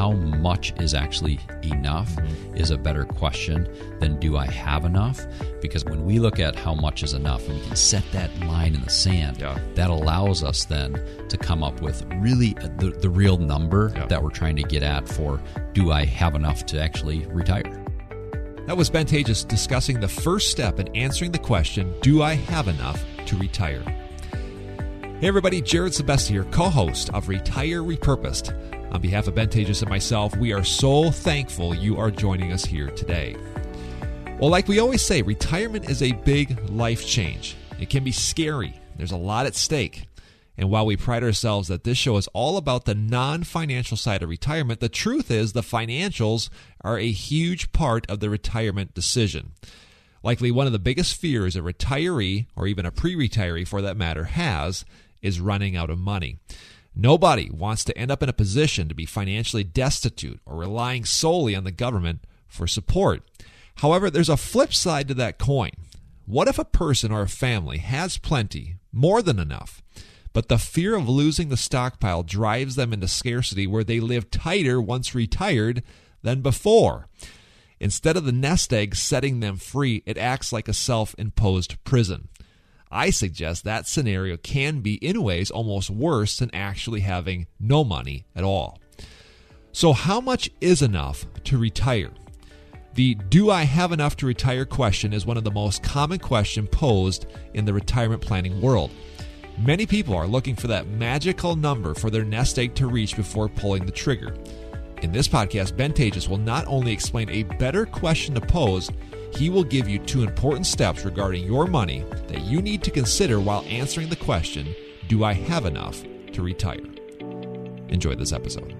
how much is actually enough is a better question than do I have enough? Because when we look at how much is enough and we can set that line in the sand, that allows us then to come up with really the real number that we're trying to get at for do I have enough to actually retire? That was Ben Tages discussing the first step in answering the question, do I have enough to retire? Hey everybody, Jared Sebesta here, co-host of Retire Repurposed. On behalf of Ben Tages and myself, we are so thankful you are joining us here today. Well, like we always say, retirement is a big life change. It can be scary. There's a lot at stake. And while we pride ourselves that this show is all about the non-financial side of retirement, the truth is the financials are a huge part of the retirement decision. Likely one of the biggest fears a retiree, or even a pre-retiree for that matter, has is running out of money. Nobody wants to end up in a position to be financially destitute or relying solely on the government for support. However, there's a flip side to that coin. What if a person or a family has plenty, more than enough, but the fear of losing the stockpile drives them into scarcity where they live tighter once retired than before? Instead of the nest egg setting them free, it acts like a self-imposed prison. I suggest that scenario can be, in ways, almost worse than actually having no money at all. So how much is enough to retire? The do I have enough to retire question is one of the most common questions posed in the retirement planning world. Many people are looking for that magical number for their nest egg to reach before pulling the trigger. In this podcast, Ben Tages will not only explain a better question to pose, he will give you 2 important steps regarding your money that you need to consider while answering the question, do I have enough to retire? Enjoy this episode.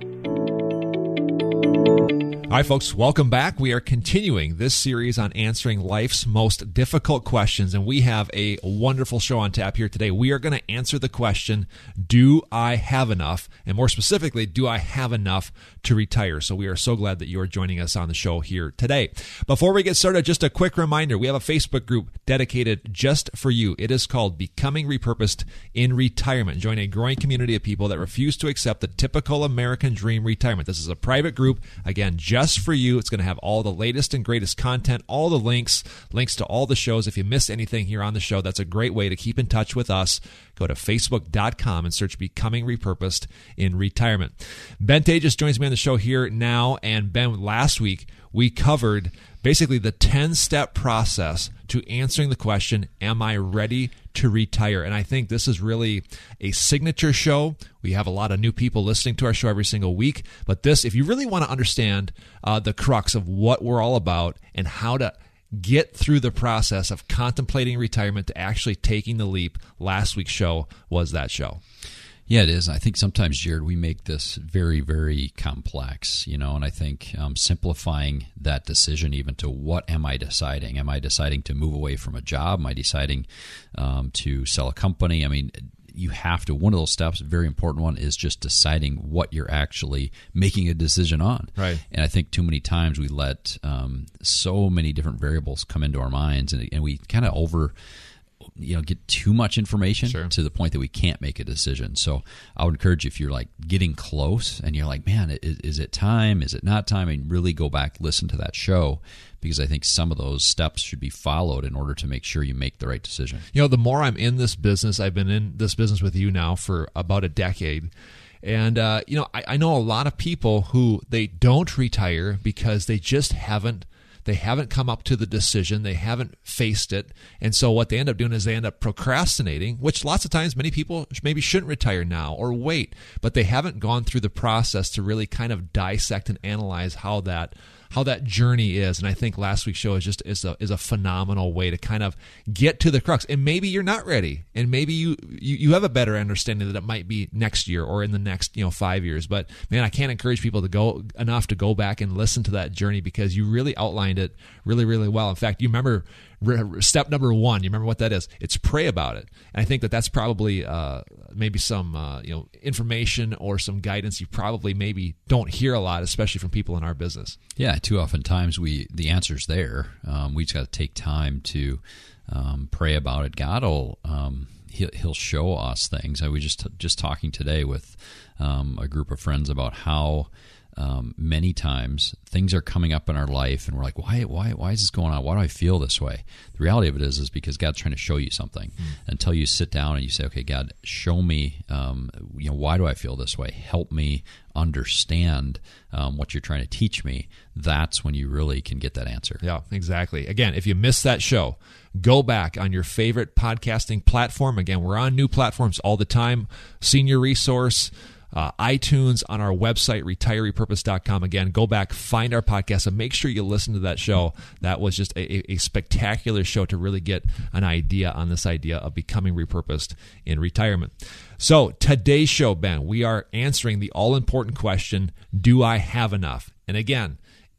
All right, folks, welcome back. We are continuing this series on answering life's most difficult questions, and we have a wonderful show on tap here today. We are going to answer the question, do I have enough? And more specifically, do I have enough to retire? So we are so glad that you are joining us on the show here today. Before we get started, just a quick reminder, we have a Facebook group dedicated just for you. It is called Becoming Repurposed in Retirement. Join a growing community of people that refuse to accept the typical American dream retirement. This is a private group, again, just for you. It's going to have all the latest and greatest content, all the links to all the shows. If you missed anything here on the show, that's a great way to keep in touch with us. Go to facebook.com and search Becoming Repurposed in Retirement. Ben Tages joins me on the show here now. And Ben, last week we covered basically the 10-step process to answering the question, am I ready to retire? And I think this is really a signature show. We have a lot of new people listening to our show every single week. But this, if you really want to understand the crux of what we're all about and how to get through the process of contemplating retirement to actually taking the leap, last week's show was that show. Yeah, it is. I think sometimes, Jared, we make this very, very complex, and I think simplifying that decision even to what am I deciding? Am I deciding to move away from a job? Am I deciding to sell a company? I mean, you have to, one of those steps, a very important one, is just deciding what you're actually making a decision on. Right. And I think too many times we let so many different variables come into our minds, and we kind of get too much information to the point that we can't make a decision. So I would encourage you, if you're like getting close and you're like, man, is it time? Is it not time? And really go back, listen to that show, because I think some of those steps should be followed in order to make sure you make the right decision. The more I'm in this business, I've been in this business with you now for about a decade. And, I know a lot of people who they don't retire because they just haven't come up to the decision. They haven't faced it. And so what they end up doing is they end up procrastinating, which lots of times many people maybe shouldn't retire now or wait, but they haven't gone through the process to really kind of dissect and analyze how that journey is. And I think last week's show is a phenomenal way to kind of get to the crux. And maybe you're not ready, and maybe you have a better understanding that it might be next year or in the next 5 years. But man, I can't encourage people to go back and listen to that journey, because you really outlined it really, really well. In fact, you remember step number 1, you remember what that is? It's pray about it. And I think that's probably maybe some information or some guidance you probably maybe don't hear a lot, especially from people in our business. Yeah, too often times the answer's there. We just got to take time to pray about it. God will he'll show us things. I was just talking today with a group of friends about how many times things are coming up in our life and we're like, why is this going on? Why do I feel this way? The reality of it is because God's trying to show you something. Until you sit down and you say, okay, God, show me, why do I feel this way? Help me understand what you're trying to teach me. That's when you really can get that answer. Yeah, exactly. Again, if you missed that show, go back on your favorite podcasting platform. Again, we're on new platforms all the time. Senior Resource, iTunes, on our website, retirerepurpose.com. Again, go back, find our podcast, and make sure you listen to that show. That was just a spectacular show to really get an idea on this idea of becoming repurposed in retirement. So today's show, Ben, we are answering the all-important question, do I have enough? And again,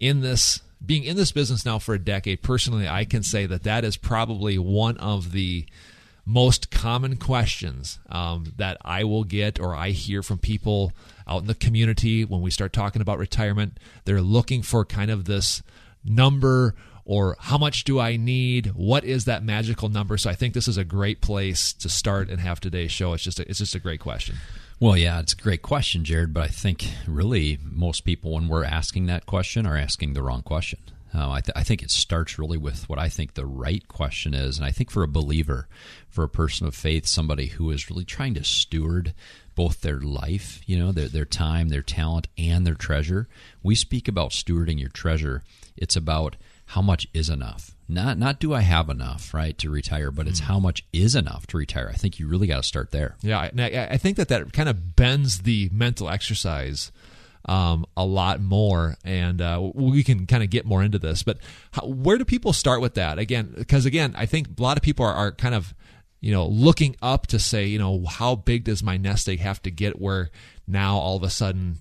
being in this business now for a decade, personally, I can say that is probably one of the most common questions that I will get or I hear from people out in the community when we start talking about retirement. They're looking for kind of this number, or how much do I need? What is that magical number? So I think this is a great place to start and have today's show. It's just a great question. Well, yeah, it's a great question, Jared, but I think really most people, when we're asking that question, are asking the wrong question. I think it starts really with what I think the right question is. And I think for a believer, for a person of faith, somebody who is really trying to steward both their life, their time, their talent, and their treasure. We speak about stewarding your treasure. It's about how much is enough. Not do I have enough, right, to retire, but it's how much is enough to retire. I think you really got to start there. Yeah, I think that kind of bends the mental exercise a lot more, and we can kind of get more into this. But where do people start with that? Because I think a lot of people are kind of looking up to say, how big does my nest egg have to get where now all of a sudden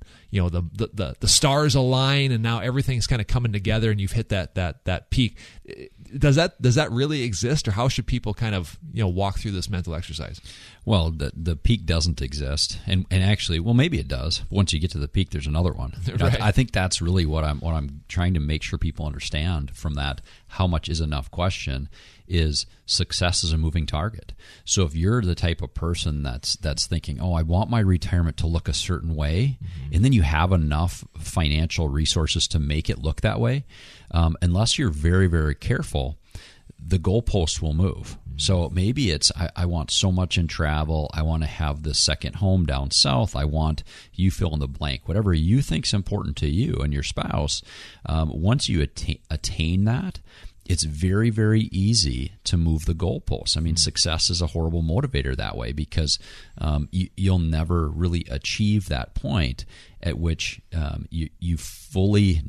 the stars align and now everything's kind of coming together and you've hit that peak. Does that really exist, or how should people kind of walk through this mental exercise? Well, the peak doesn't exist, and actually, well, maybe it does. Once you get to the peak, there's another one. Right. I think that's really what I'm trying to make sure people understand from that how much is enough question is success is a moving target. So if you're the type of person that's thinking, oh, I want my retirement to look a certain way, and then you have enough financial resources to make it look that way, unless you're very, very careful, the goalpost will move. So maybe it's, I want so much in travel. I want to have this second home down south. I want, you fill in the blank, whatever you think's important to you and your spouse. Once you attain that, it's very, very easy to move the goalposts. I mean, success is a horrible motivator that way, because you'll never really achieve that point at which you fully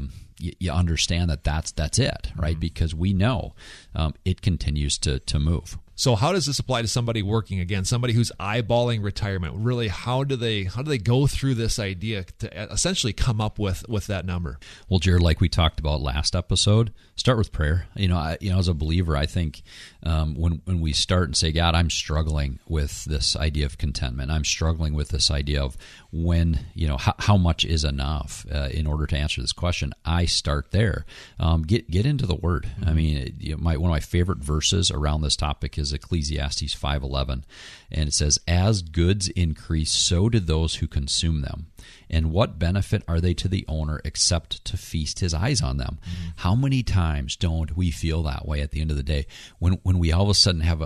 you understand that's it, right? Because we know it continues to move. So how does this apply to somebody working, again, somebody who's eyeballing retirement? Really, how do they go through this idea to essentially come up with that number? Well, Jared, like we talked about last episode, start with prayer. As a believer, I think when we start and say, God, I'm struggling with this idea of contentment. I'm struggling with this idea of when, how much is enough in order to answer this question. I start there. Get into the Word. I mean, one of my favorite verses around this topic is Ecclesiastes 5:11, and it says, "As goods increase, so do those who consume them. And what benefit are they to the owner except to feast his eyes on them?" How many times don't we feel that way at the end of the day when we all of a sudden have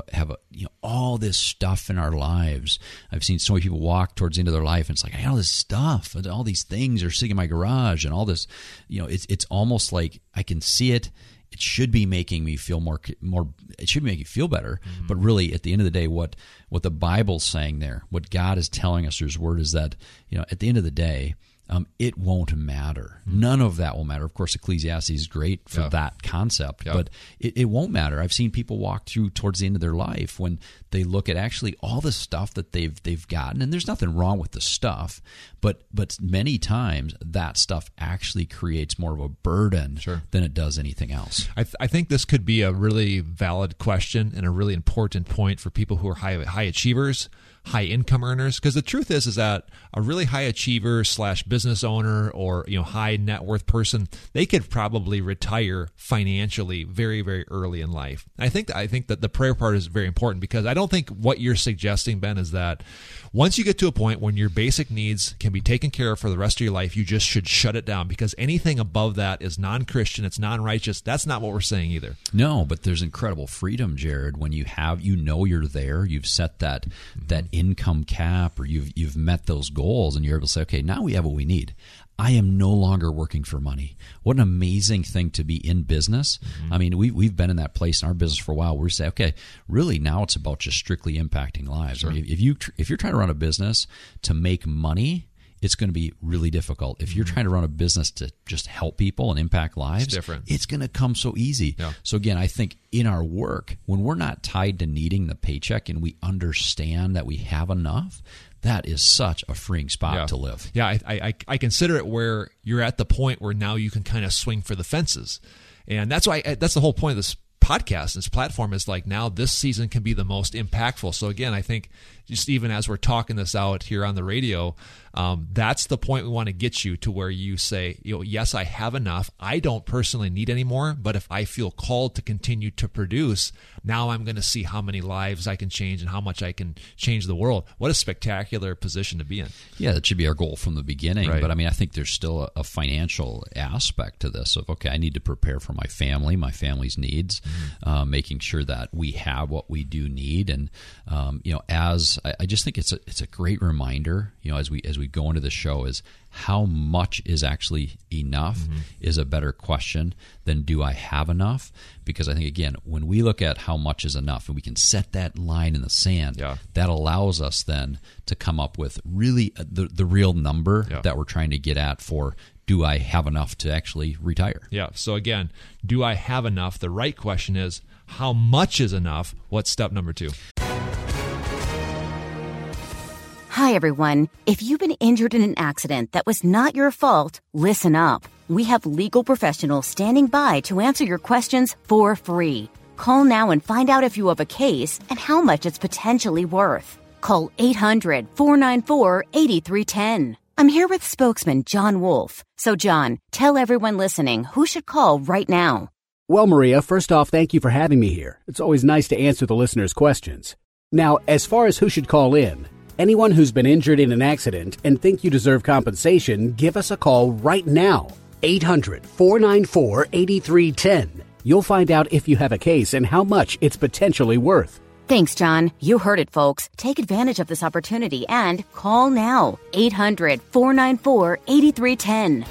all this stuff in our lives? I've seen so many people walk towards the end of their life, and it's like, I got all this stuff, and all these things are sitting in my garage, and all this, it's almost like I can see it. It should be making me feel more. It should make you feel better. But really, at the end of the day, what the Bible's saying there, what God is telling us through His Word, is that at the end of the day, it won't matter. None of that will matter. Of course, Ecclesiastes is great for that concept, but it won't matter. I've seen people walk through towards the end of their life when they look at actually all the stuff that they've gotten, and there's nothing wrong with the stuff, but many times that stuff actually creates more of a burden than it does anything else. I think this could be a really valid question and a really important point for people who are high achievers, high income earners? Because the truth is that a really high achiever / business owner or high net worth person, they could probably retire financially very, very early in life. I think that the prayer part is very important, because I don't think what you're suggesting, Ben, is that once you get to a point when your basic needs can be taken care of for the rest of your life, you just should shut it down, because anything above that is non-Christian, it's non-righteous. That's not what we're saying either. No, but there's incredible freedom, Jared, when you you're there, you've set that income cap, or you've met those goals, and you're able to say, okay, now we have what we need. I am no longer working for money. What an amazing thing to be in business. I mean, we've been in that place in our business for a while where we say, okay, really now it's about just strictly impacting lives. Sure. I mean, if you're trying to run a business to make money, it's going to be really difficult. If you're trying to run a business to just help people and impact lives, it's going to come so easy. Yeah. So again, I think in our work, when we're not tied to needing the paycheck and we understand that we have enough, that is such a freeing spot to live. Yeah, I consider it where you're at the point where now you can kind of swing for the fences. And that's the whole point of this podcast, this platform, is like now this season can be the most impactful. So again, I think just even as we're talking this out here on the radio, that's the point we want to get you to, where you say, yes, I have enough. I don't personally need any more, but if I feel called to continue to produce, now I'm going to see how many lives I can change and how much I can change the world. What a spectacular position to be in. Yeah, that should be our goal from the beginning. Right. But I mean, I think there's still a financial aspect to this of, okay, I need to prepare for my family's needs, making sure that we have what we do need. And, I just think it's a great reminder, as we go into the show, is how much is actually enough is a better question than do I have enough? Because I think, again, when we look at how much is enough and we can set that line in the sand, that allows us then to come up with really the real number that we're trying to get at for, do I have enough to actually retire? Yeah. So again, do I have enough? The right question is, how much is enough? What's step number 2? Hi, everyone. If you've been injured in an accident that was not your fault, listen up. We have legal professionals standing by to answer your questions for free. Call now and find out if you have a case and how much it's potentially worth. Call 800-494-8310. I'm here with spokesman John Wolf. So, John, tell everyone listening who should call right now. Well, Maria, first off, thank you for having me here. It's always nice to answer the listeners' questions. Now, as far as who should call in, anyone who's been injured in an accident and think you deserve compensation, give us a call right now. 800-494-8310. You'll find out if you have a case and how much it's potentially worth. Thanks, John. You heard it, folks. Take advantage of this opportunity and call now. 800-494-8310.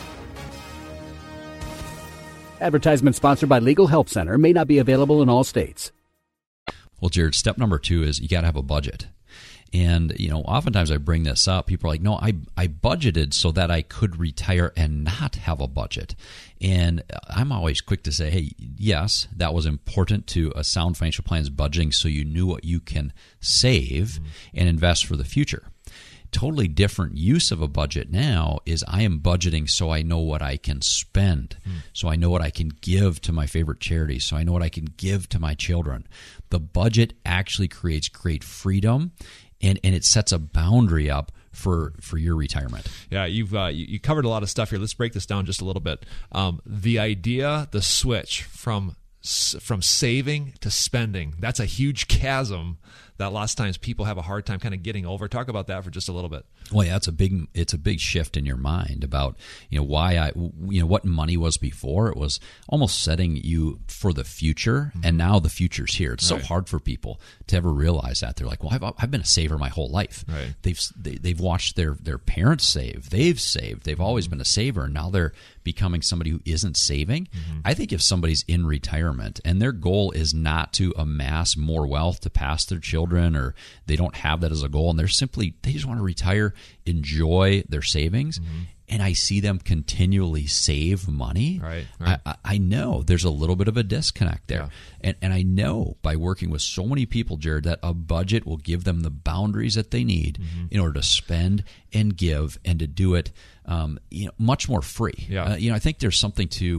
Advertisement sponsored by Legal Help Center. May not be available in all states. Well, Jared, step number 2 is you got to have a budget. And, oftentimes I bring this up. People are like, no, I budgeted so that I could retire and not have a budget. And I'm always quick to say, hey, yes, that was important to a sound financial plan's budgeting, so you knew what you can save and invest for the future. Totally different use of a budget now is I am budgeting so I know what I can spend, so I know what I can give to my favorite charities, so I know what I can give to my children. The budget actually creates great freedom, and it sets a boundary up for your retirement. Yeah, you covered a lot of stuff here. Let's break this down just a little bit. The switch from saving to spending, that's a huge chasm that lots of times people have a hard time kind of getting over. Talk about that for just a little bit. Well, yeah, it's a big shift in your mind about what money was before. It was almost setting you for the future, and now the future's here. It's so hard for people to ever realize that. They're like, well, I've been a saver my whole life. Right. They've watched their parents save. They've saved. They've always been a saver, and now they're becoming somebody who isn't saving. I think if somebody's in retirement and their goal is not to amass more wealth to pass their children, or they don't have that as a goal, and they just want to retire, enjoy their savings, and I see them continually save money, right. I know there's a little bit of a disconnect there. Yeah. And I know by working with so many people, Jared, that a budget will give them the boundaries that they need in order to spend and give and to do it much more free. Yeah. I think there's something to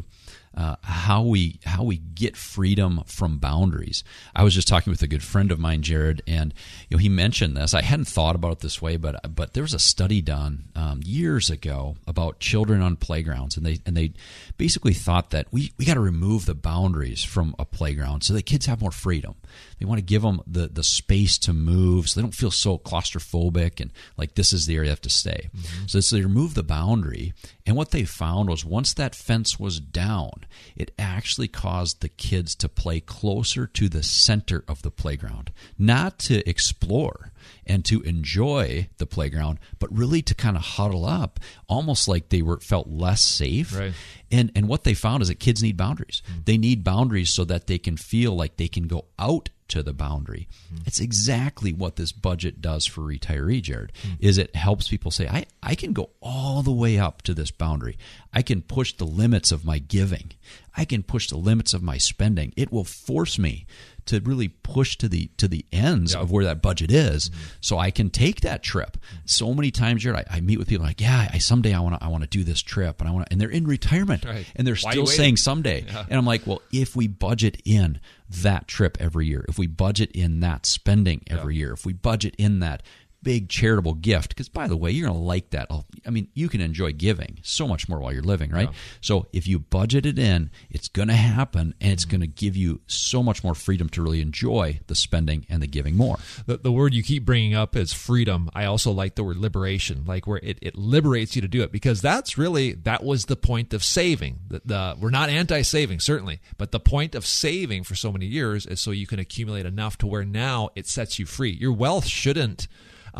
how we get freedom from boundaries. I was just talking with a good friend of mine, Jared, and he mentioned this. I hadn't thought about it this way, but there was a study done years ago about children on playgrounds, and they basically thought that we got to remove the boundaries from a playground so that kids have more freedom. They want to give them the space to move so they don't feel so claustrophobic and like this is the area they have to stay. Mm-hmm. So they remove the boundary, and what they found was once that fence was down, it actually caused the kids to play closer to the center of the playground, not to explore and to enjoy the playground, but really to kind of huddle up, almost like they felt less safe. Right. And what they found is that kids need boundaries. Mm-hmm. They need boundaries so that they can feel like they can go out to the boundary. Mm-hmm. It's exactly what this budget does for retiree, Jared, is it helps people say, I can go all the way up to this boundary. I can push the limits of my giving. I can push the limits of my spending. It will force me to really push to the ends of where that budget is, so I can take that trip. So many times, Jared, I meet with people like, someday I want to do this trip, and they're in retirement, and they're still saying someday. Yeah. And I'm like, well, if we budget in that trip every year, if we budget in that spending every year, if we budget in that big charitable gift, because by the way, you're going to like that. I mean, you can enjoy giving so much more while you're living, right? Yeah. So if you budget it in, it's going to happen, and it's going to give you so much more freedom to really enjoy the spending and the giving more. The word you keep bringing up is freedom. I also like the word liberation, like where it liberates you to do it, because that was the point of saving. We're not anti-saving, certainly, but the point of saving for so many years is so you can accumulate enough to where now it sets you free. Your wealth shouldn't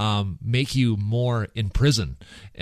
make you more in prison.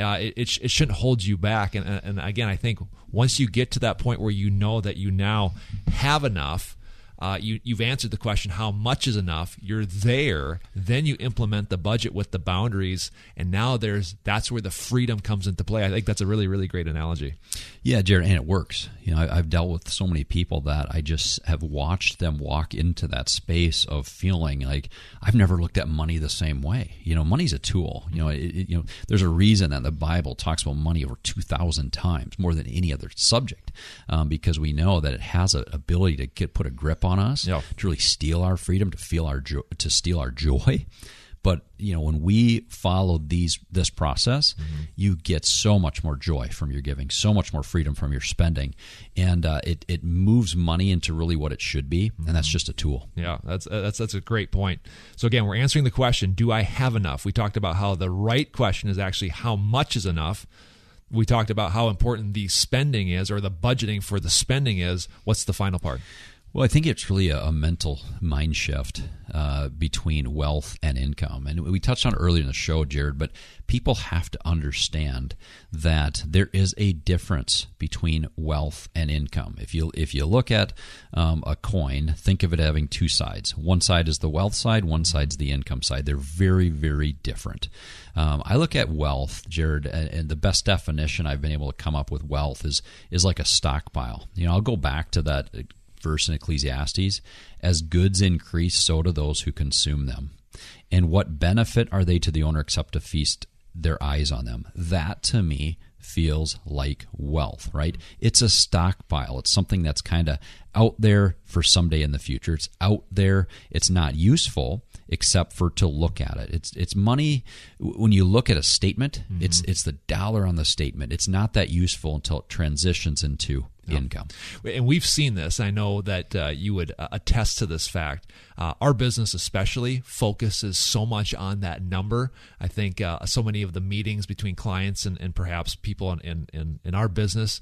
It shouldn't hold you back. And again, I think once you get to that point where you know that you now have enough, you've answered the question, how much is enough? You're there. Then you implement the budget with the boundaries, and now that's where the freedom comes into play. I think that's a really, really great analogy. Yeah, Jared, and it works. I've dealt with so many people that I just have watched them walk into that space of feeling like I've never looked at money the same way. Money's a tool. There's a reason that the Bible talks about money over 2,000 times, more than any other subject, because we know that it has an ability to put a grip on us, to really steal our freedom, to steal our joy. But when we follow this process, you get so much more joy from your giving, so much more freedom from your spending, and it moves money into really what it should be, and that's just a tool. Yeah, that's a great point. So again, we're answering the question: do I have enough? We talked about how the right question is actually how much is enough. We talked about how important the spending is, or the budgeting for the spending is. What's the final part? Well, I think it's really a mental mind shift between wealth and income. And we touched on it earlier in the show, Jared, but people have to understand that there is a difference between wealth and income. If you look at a coin, think of it having two sides. One side is the wealth side, one side's the income side. They're very, very different. I look at wealth, Jared, and the best definition I've been able to come up with wealth is like a stockpile. I'll go back to that verse in Ecclesiastes: as goods increase, so do those who consume them. And what benefit are they to the owner except to feast their eyes on them? That, to me, feels like wealth, right? It's a stockpile. It's something that's kind of out there for someday in the future. It's out there. It's not useful except for to look at it. It's money. When you look at a statement, it's the dollar on the statement. It's not that useful until it transitions into income. And we've seen this. I know that you would attest to this fact. Our business especially focuses so much on that number. I think so many of the meetings between clients and perhaps people in our business,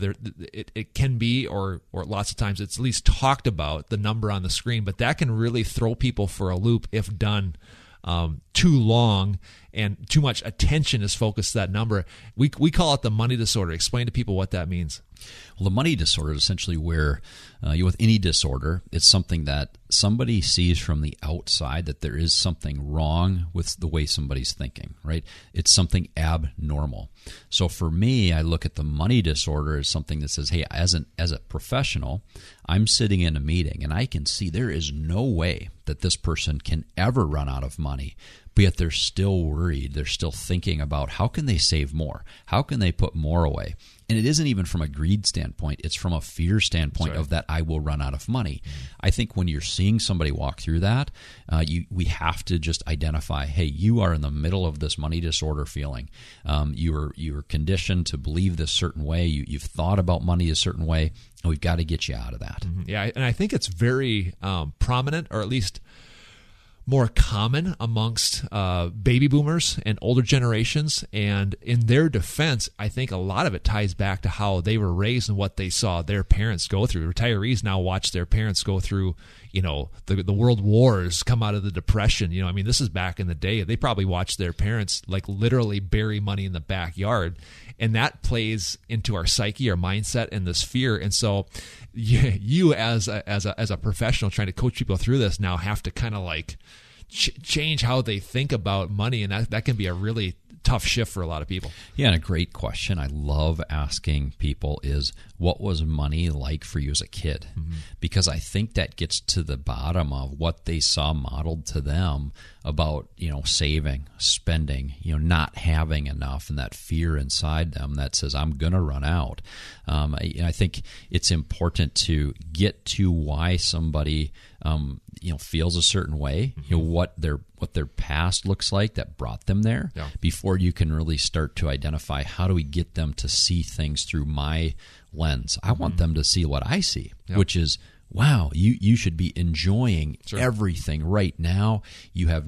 it can be, or lots of times it's at least talked about, the number on the screen, but that can really throw people for a loop if done too long and too much attention is focused to that number. We call it the money disorder. Explain to people what that means. Well, the money disorder is essentially where with any disorder, it's something that somebody sees from the outside that there is something wrong with the way somebody's thinking, right? It's something abnormal. So for me, I look at the money disorder as something that says, hey, as a professional, I'm sitting in a meeting and I can see there is no way that this person can ever run out of money. but yet they're still worried. They're still thinking about how can they save more? How can they put more away? And it isn't even from a greed standpoint. It's from a fear standpoint of that I will run out of money. I think when you're seeing somebody walk through that, we have to just identify, hey, you are in the middle of this money disorder feeling. You're conditioned to believe this certain way. You've thought about money a certain way, and we've got to get you out of that. Yeah, and I think it's very prominent, or at least more common amongst baby boomers and older generations. And in their defense, I think a lot of it ties back to how they were raised and what they saw their parents go through. Retirees now watch their parents go through, the world wars, come out of the Depression. I mean, this is back in the day. They probably watched their parents like literally bury money in the backyard. And that plays into our psyche, our mindset, and this fear. And so you as a professional trying to coach people through this now have to kind of like change how they think about money. And that can be a really tough shift for a lot of people. Yeah, and a great question I love asking people is, what was money like for you as a kid? Because I think that gets to the bottom of what they saw modeled to them about, saving, spending, not having enough, and that fear inside them that says, I'm going to run out. I think it's important to get to why somebody feels a certain way, what their past looks like that brought them there, before you can really start to identify how do we get them to see things through my lens. I want them to see what I see, which is, wow, you should be enjoying everything right now. You have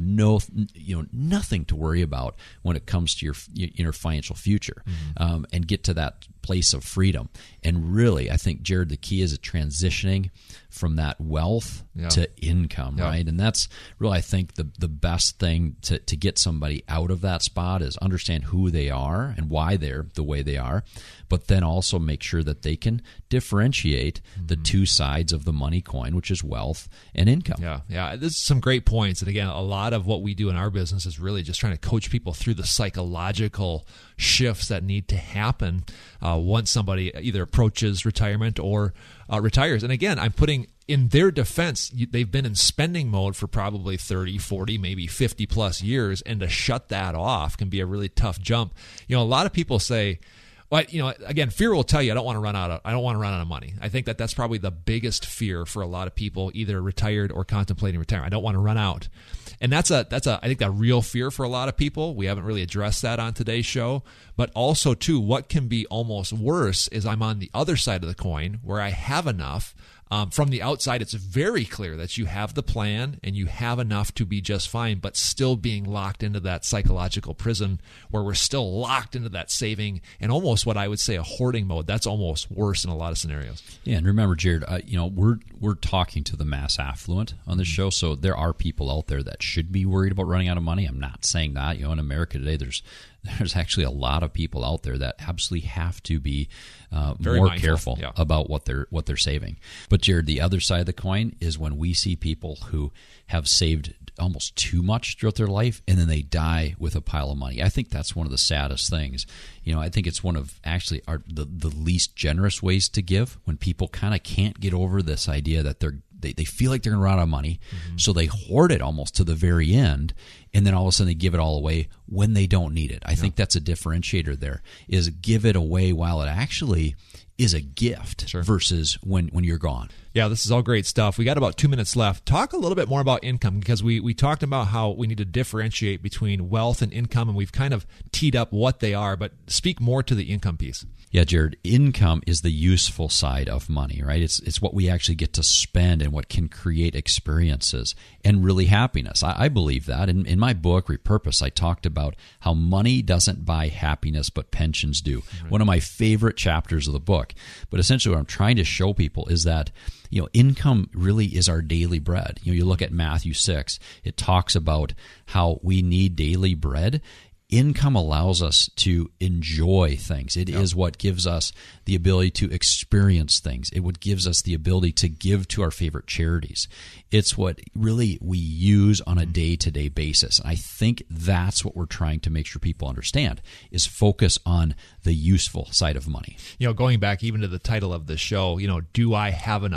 nothing to worry about when it comes to your financial future, and get to that place of freedom. And really, I think, Jared, the key is transitioning from that wealth to income, right? And that's really, I think, the best thing to get somebody out of that spot is understand who they are and why they're the way they are, but then also make sure that they can differentiate the two sides of the money coin, which is wealth and income. Yeah. This is some great points. And again, a lot of what we do in our business is really just trying to coach people through the psychological shifts that need to happen once somebody either approaches retirement or retires. And again, I'm putting in their defense, they've been in spending mode for probably 30, 40, maybe 50 plus years, and to shut that off can be a really tough jump. A lot of people say, well, again, fear will tell you I don't want to run out of money. I think that's probably the biggest fear for a lot of people, either retired or contemplating retirement. I don't want to run out. And that's I think that real fear for a lot of people. We haven't really addressed that on today's show. But also, too, what can be almost worse is I'm on the other side of the coin where I have enough. From the outside, it's very clear that you have the plan and you have enough to be just fine, but still being locked into that psychological prison where we're still locked into that saving and almost what I would say a hoarding mode. That's almost worse in a lot of scenarios. Yeah, and remember, Jared, we're talking to the mass affluent on this show, so there are people out there that should be worried about running out of money. I'm not saying that. In America today, there's actually a lot of people out there that absolutely have to be very more mindful, careful about what they're saving. But Jared, the other side of the coin is when we see people who have saved almost too much throughout their life and then they die with a pile of money. I think that's one of the saddest things. I think it's one of actually the least generous ways to give, when people kind of can't get over this idea that they feel like they're going to run out of money, so they hoard it almost to the very end, and then all of a sudden they give it all away when they don't need it. I think that's a differentiator there, is give it away while it actually is a gift versus when you're gone. Yeah, this is all great stuff. We got about 2 minutes left. Talk a little bit more about income, because we talked about how we need to differentiate between wealth and income, and we've kind of teed up what they are, but speak more to the income piece. Yeah, Jared, income is the useful side of money, right? It's what we actually get to spend and what can create experiences and really happiness. I believe that. In my book, Repurpose, I talked about how money doesn't buy happiness, but pensions do. Right. One of my favorite chapters of the book. But essentially what I'm trying to show people is that income really is our daily bread. You look at Matthew 6, it talks about how we need daily bread. Income allows us to enjoy things. It is what gives us the ability to experience things. It what gives us the ability to give to our favorite charities. It's what really we use on a day-to-day basis. And I think that's what we're trying to make sure people understand, is focus on the useful side of money. Going back even to the title of the show, do I have enough?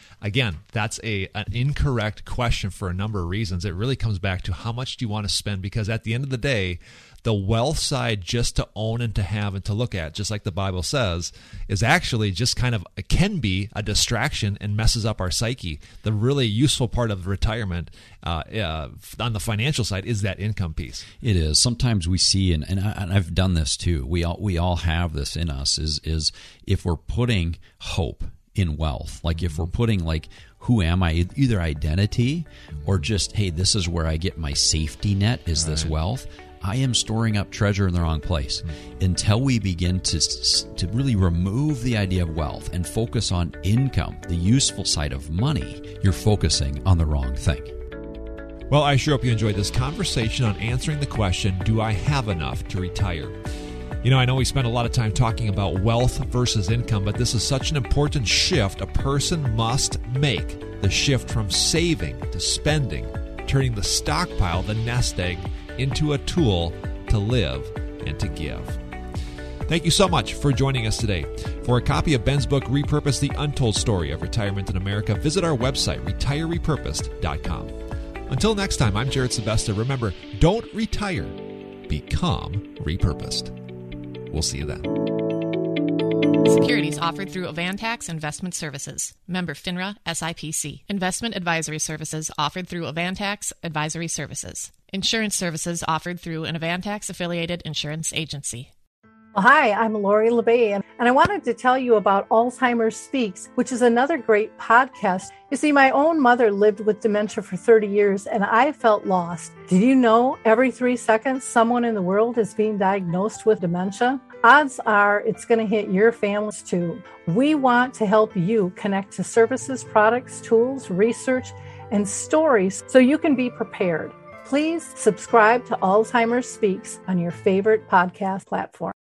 Again, that's an incorrect question for a number of reasons. It really comes back to how much do you want to spend, because at the end of the day, the wealth side, just to own and to have and to look at, just like the Bible says, is actually just kind of, it can be a distraction and messes up our psyche. The really useful part of retirement on the financial side is that income piece. It is. Sometimes we see, and I've done this too, we all have this in us, is if we're putting hope in wealth, like if we're putting like, who am I, either identity or just, hey, this is where I get my safety net, is this wealth, I am storing up treasure in the wrong place. Until we begin to really remove the idea of wealth and focus on income, the useful side of money, you're focusing on the wrong thing. Well, I sure hope you enjoyed this conversation on answering the question, do I have enough to retire? You know, I know we spent a lot of time talking about wealth versus income, but this is such an important shift a person must make. The shift from saving to spending, turning the stockpile, the nest egg, into a tool to live and to give. Thank you so much for joining us today. For a copy of Ben's book, Repurpose, The Untold Story of Retirement in America, visit our website, retirerepurposed.com. Until next time, I'm Jared Sebesta. Remember, don't retire, become repurposed. We'll see you then. Securities offered through Avantax Investment Services. Member FINRA SIPC. Investment advisory services offered through Avantax Advisory Services. Insurance services offered through an Avantax-affiliated insurance agency. Hi, I'm Lori LeBay, and I wanted to tell you about Alzheimer's Speaks, which is another great podcast. You see, my own mother lived with dementia for 30 years, and I felt lost. Did you know every 3 seconds someone in the world is being diagnosed with dementia? Odds are it's going to hit your families too. We want to help you connect to services, products, tools, research, and stories so you can be prepared. Please subscribe to Alzheimer's Speaks on your favorite podcast platform.